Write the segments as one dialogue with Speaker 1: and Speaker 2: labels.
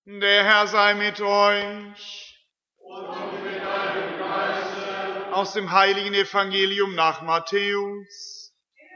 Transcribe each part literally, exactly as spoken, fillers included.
Speaker 1: Der Herr sei mit euch.
Speaker 2: Und mit deinem Geiste.
Speaker 1: Aus dem heiligen Evangelium nach Matthäus.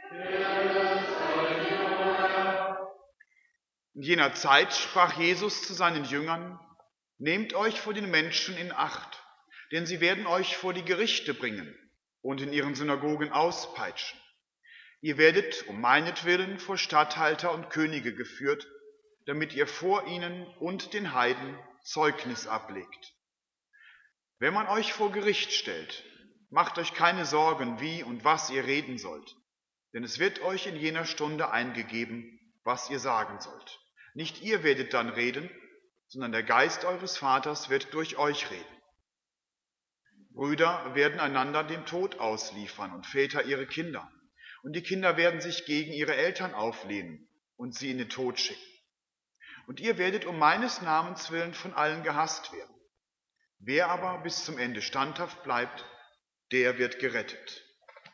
Speaker 1: In jener Zeit sprach Jesus zu seinen Jüngern: Nehmt euch vor den Menschen in Acht, denn sie werden euch vor die Gerichte bringen und in ihren Synagogen auspeitschen. Ihr werdet um meinetwillen vor Statthalter und Könige geführt, damit ihr vor ihnen und den Heiden Zeugnis ablegt. Wenn man euch vor Gericht stellt, macht euch keine Sorgen, wie und was ihr reden sollt, denn es wird euch in jener Stunde eingegeben, was ihr sagen sollt. Nicht ihr werdet dann reden, sondern der Geist eures Vaters wird durch euch reden. Brüder werden einander dem Tod ausliefern und Väter ihre Kinder, und die Kinder werden sich gegen ihre Eltern auflehnen und sie in den Tod schicken. Und ihr werdet um meines Namens willen von allen gehasst werden. Wer aber bis zum Ende standhaft bleibt, der wird gerettet.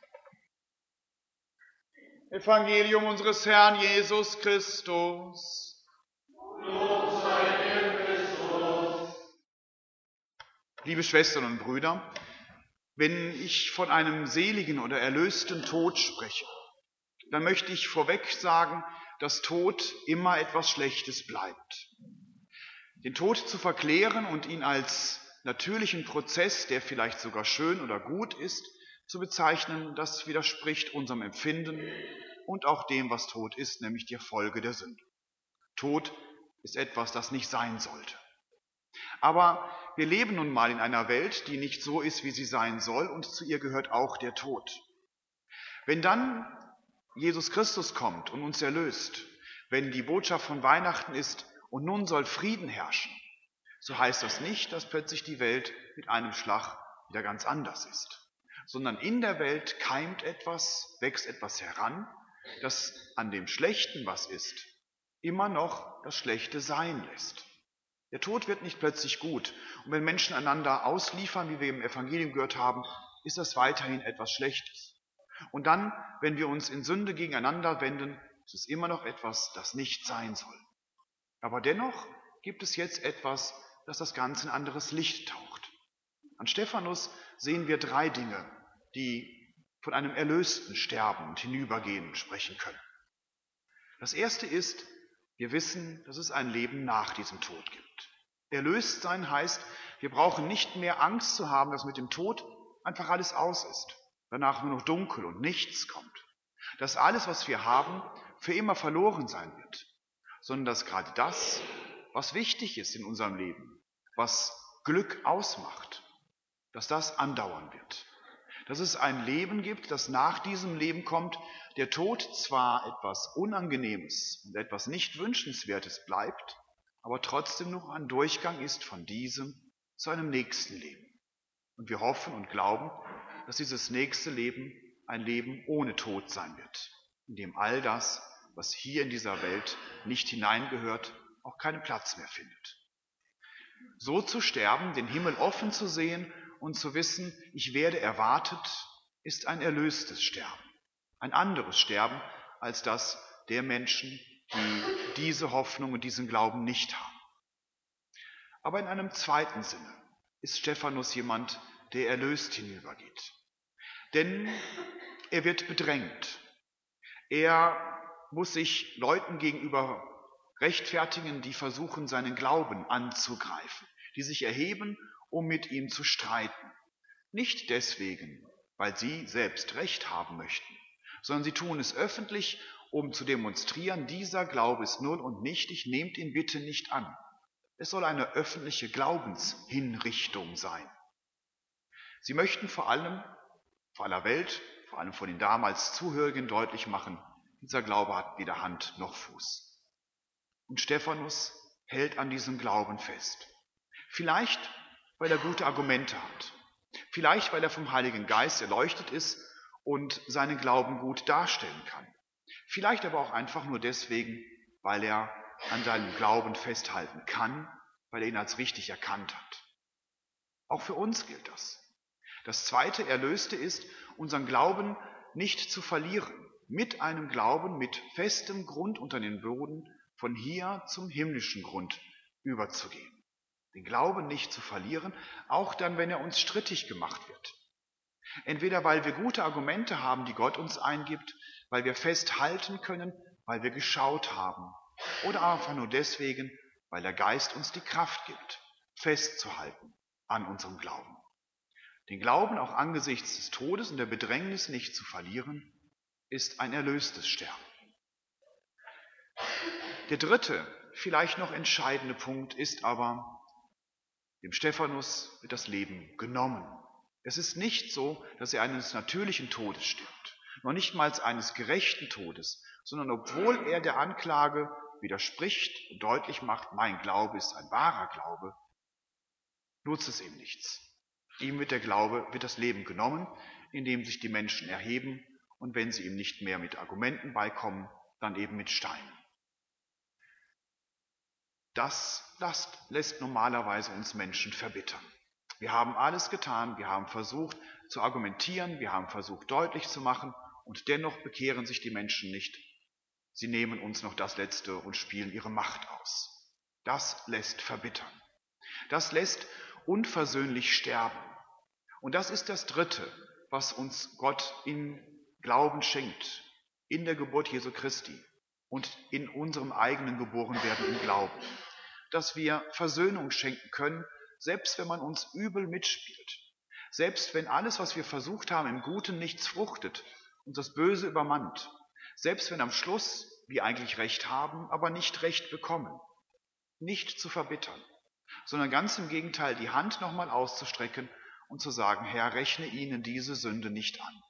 Speaker 1: Evangelium unseres Herrn Jesus Christus.
Speaker 2: Lob sei dir, Christus.
Speaker 1: Liebe Schwestern und Brüder, wenn ich von einem seligen oder erlösten Tod spreche, dann möchte ich vorweg sagen, dass Tod immer etwas Schlechtes bleibt. Den Tod zu verklären und ihn als natürlichen Prozess, der vielleicht sogar schön oder gut ist, zu bezeichnen, das widerspricht unserem Empfinden und auch dem, was Tod ist, nämlich der Folge der Sünde. Tod ist etwas, das nicht sein sollte. Aber wir leben nun mal in einer Welt, die nicht so ist, wie sie sein soll, und zu ihr gehört auch der Tod. Wenn dann Jesus Christus kommt und uns erlöst, wenn die Botschaft von Weihnachten ist, und nun soll Frieden herrschen, so heißt das nicht, dass plötzlich die Welt mit einem Schlag wieder ganz anders ist, sondern in der Welt keimt etwas, wächst etwas heran, das an dem Schlechten, was ist, immer noch das Schlechte sein lässt. Der Tod wird nicht plötzlich gut, und wenn Menschen einander ausliefern, wie wir im Evangelium gehört haben, ist das weiterhin etwas Schlechtes. Und dann, wenn wir uns in Sünde gegeneinander wenden, ist es immer noch etwas, das nicht sein soll. Aber dennoch gibt es jetzt etwas, das das Ganze in ein anderes Licht taucht. An Stephanus sehen wir drei Dinge, die von einem erlösten Sterben und Hinübergehen sprechen können. Das erste ist, wir wissen, dass es ein Leben nach diesem Tod gibt. Erlöst sein heißt, wir brauchen nicht mehr Angst zu haben, dass mit dem Tod einfach alles aus ist, danach nur noch dunkel und nichts kommt, dass alles, was wir haben, für immer verloren sein wird, sondern dass gerade das, was wichtig ist in unserem Leben, was Glück ausmacht, dass das andauern wird. Dass es ein Leben gibt, das nach diesem Leben kommt, der Tod zwar etwas Unangenehmes und etwas nicht Wünschenswertes bleibt, aber trotzdem noch ein Durchgang ist von diesem zu einem nächsten Leben. Und wir hoffen und glauben, dass dieses nächste Leben ein Leben ohne Tod sein wird, in dem all das, was hier in dieser Welt nicht hineingehört, auch keinen Platz mehr findet. So zu sterben, den Himmel offen zu sehen und zu wissen, ich werde erwartet, ist ein erlöstes Sterben. Ein anderes Sterben als das der Menschen, die diese Hoffnung und diesen Glauben nicht haben. Aber in einem zweiten Sinne ist Stephanus jemand, der erlöst hinübergeht. Denn er wird bedrängt. Er muss sich Leuten gegenüber rechtfertigen, die versuchen, seinen Glauben anzugreifen, die sich erheben, um mit ihm zu streiten. Nicht deswegen, weil sie selbst Recht haben möchten, sondern sie tun es öffentlich, um zu demonstrieren, dieser Glaube ist null und nichtig, nehmt ihn bitte nicht an. Es soll eine öffentliche Glaubenshinrichtung sein. Sie möchten vor allem, vor aller Welt, vor allem von den damals Zuhörigen deutlich machen, dieser Glaube hat weder Hand noch Fuß. Und Stephanus hält an diesem Glauben fest. Vielleicht, weil er gute Argumente hat. Vielleicht, weil er vom Heiligen Geist erleuchtet ist und seinen Glauben gut darstellen kann. Vielleicht aber auch einfach nur deswegen, weil er an seinem Glauben festhalten kann, weil er ihn als richtig erkannt hat. Auch für uns gilt das. Das zweite Erlöste ist, unseren Glauben nicht zu verlieren, mit einem Glauben mit festem Grund unter den Boden von hier zum himmlischen Grund überzugehen. Den Glauben nicht zu verlieren, auch dann, wenn er uns strittig gemacht wird. Entweder weil wir gute Argumente haben, die Gott uns eingibt, weil wir festhalten können, weil wir geschaut haben, oder einfach nur deswegen, weil der Geist uns die Kraft gibt, festzuhalten an unserem Glauben. Den Glauben auch angesichts des Todes und der Bedrängnis nicht zu verlieren, ist ein erlöstes Sterben. Der dritte, vielleicht noch entscheidende Punkt ist aber, dem Stephanus wird das Leben genommen. Es ist nicht so, dass er eines natürlichen Todes stirbt, noch nicht mal eines gerechten Todes, sondern obwohl er der Anklage widerspricht und deutlich macht, mein Glaube ist ein wahrer Glaube, nutzt es ihm nichts. Ihm wird der Glaube, wird das Leben genommen, indem sich die Menschen erheben und wenn sie ihm nicht mehr mit Argumenten beikommen, dann eben mit Steinen. Das lässt normalerweise uns Menschen verbittern. Wir haben alles getan, wir haben versucht zu argumentieren, wir haben versucht deutlich zu machen und dennoch bekehren sich die Menschen nicht. Sie nehmen uns noch das Letzte und spielen ihre Macht aus. Das lässt verbittern. Das lässt unversöhnlich sterben. Und das ist das Dritte, was uns Gott in Glauben schenkt, in der Geburt Jesu Christi und in unserem eigenen Geborenwerden im Glauben, dass wir Versöhnung schenken können, selbst wenn man uns übel mitspielt, selbst wenn alles, was wir versucht haben, im Guten nichts fruchtet und das Böse übermannt, selbst wenn am Schluss wir eigentlich Recht haben, aber nicht Recht bekommen, nicht zu verbittern, sondern ganz im Gegenteil die Hand nochmal auszustrecken und zu sagen, Herr, rechne ihnen diese Sünde nicht an.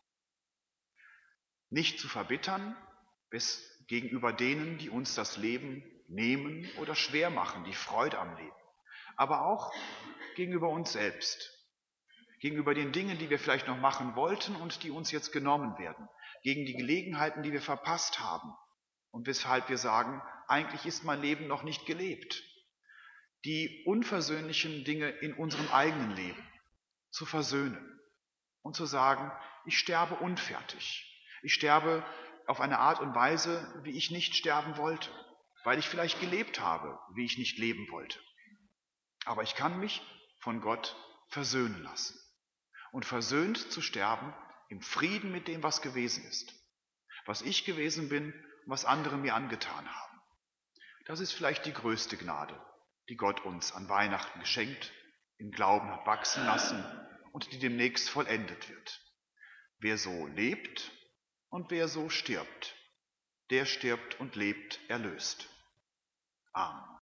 Speaker 1: Nicht zu verbittern bis gegenüber denen, die uns das Leben nehmen oder schwer machen, die Freude am Leben, aber auch gegenüber uns selbst, gegenüber den Dingen, die wir vielleicht noch machen wollten und die uns jetzt genommen werden, gegen die Gelegenheiten, die wir verpasst haben und weshalb wir sagen, eigentlich ist mein Leben noch nicht gelebt. Die unversöhnlichen Dinge in unserem eigenen Leben zu versöhnen und zu sagen, ich sterbe unfertig. Ich sterbe auf eine Art und Weise, wie ich nicht sterben wollte, weil ich vielleicht gelebt habe, wie ich nicht leben wollte. Aber ich kann mich von Gott versöhnen lassen. Und versöhnt zu sterben im Frieden mit dem, was gewesen ist, was ich gewesen bin und was andere mir angetan haben. Das ist vielleicht die größte Gnade, die Gott uns an Weihnachten geschenkt, im Glauben hat wachsen lassen und die demnächst vollendet wird. Wer so lebt und wer so stirbt, der stirbt und lebt erlöst. Amen.